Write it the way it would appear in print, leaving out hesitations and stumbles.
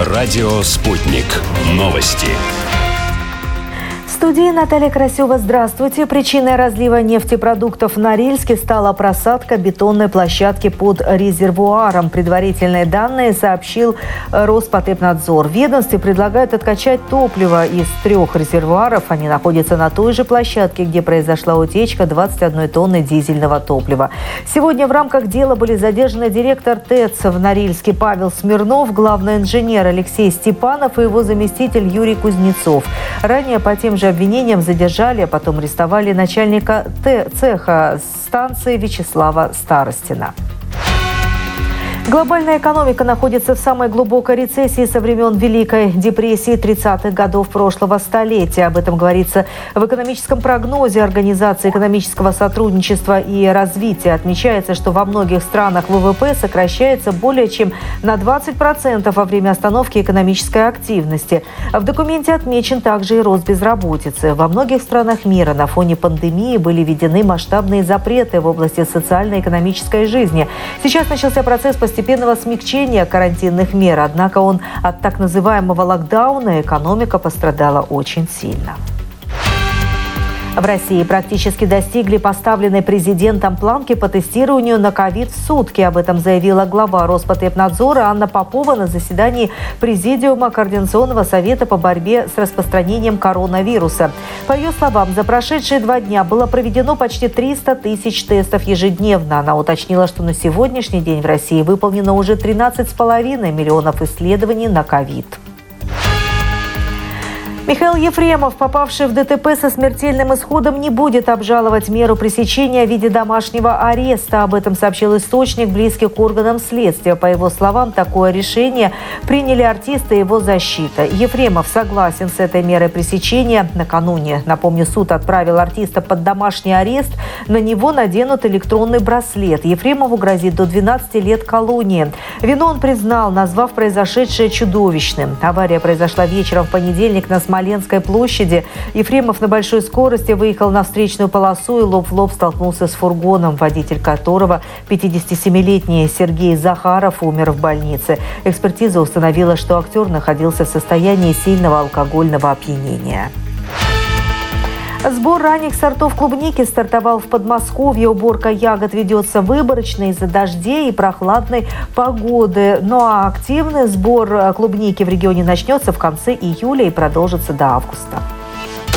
Радио «Спутник». Новости. В студии Наталья Красева. Здравствуйте. Причиной разлива нефтепродуктов в Норильске стала просадка бетонной площадки под резервуаром. Предварительные данные сообщил Роспотребнадзор. В ведомстве предлагают откачать топливо из 3 резервуаров. Они находятся на той же площадке, где произошла утечка 21 тонны дизельного топлива. Сегодня в рамках дела были задержаны директор ТЭЦ в Норильске Павел Смирнов, главный инженер Алексей Степанов и его заместитель Юрий Кузнецов. Ранее по тем же обвинениям задержали, а потом арестовали начальника цеха станции Вячеслава Старостина. Глобальная экономика находится в самой глубокой рецессии со времен Великой депрессии 30-х годов прошлого столетия. Об этом говорится в экономическом прогнозе Организации экономического сотрудничества и развития. Отмечается, что во многих странах ВВП сокращается более чем на 20% во время остановки экономической активности. В документе отмечен также и рост безработицы. Во многих странах мира на фоне пандемии были введены масштабные запреты в области социально-экономической жизни. Сейчас начался процесс постепенного смягчения карантинных мер, однако от так называемого локдауна экономика пострадала очень сильно. В России практически достигли поставленной президентом планки по тестированию на ковид в сутки. Об этом заявила глава Роспотребнадзора Анна Попова на заседании Президиума Координационного совета по борьбе с распространением коронавируса. По ее словам, за прошедшие 2 дня было проведено почти 300 тысяч тестов ежедневно. Она уточнила, что на сегодняшний день в России выполнено уже 13,5 миллионов исследований на ковид. Михаил Ефремов, попавший в ДТП со смертельным исходом, не будет обжаловать меру пресечения в виде домашнего ареста. Об этом сообщил источник, близкий к органам следствия. По его словам, такое решение приняли артисты и его защита. Ефремов согласен с этой мерой пресечения. Накануне, напомню, суд отправил артиста под домашний арест. На него наденут электронный браслет. Ефремову грозит до 12 лет колонии. Вину он признал, назвав произошедшее чудовищным. Авария произошла вечером в понедельник на Смоленской площади. Ефремов на большой скорости выехал на встречную полосу и лоб в лоб столкнулся с фургоном, водитель которого, 57-летний Сергей Захаров, умер в больнице. Экспертиза установила, что актер находился в состоянии сильного алкогольного опьянения. Сбор ранних сортов клубники стартовал в Подмосковье. Уборка ягод ведется выборочно из-за дождей и прохладной погоды. Ну а активный сбор клубники в регионе начнется в конце июля и продолжится до августа.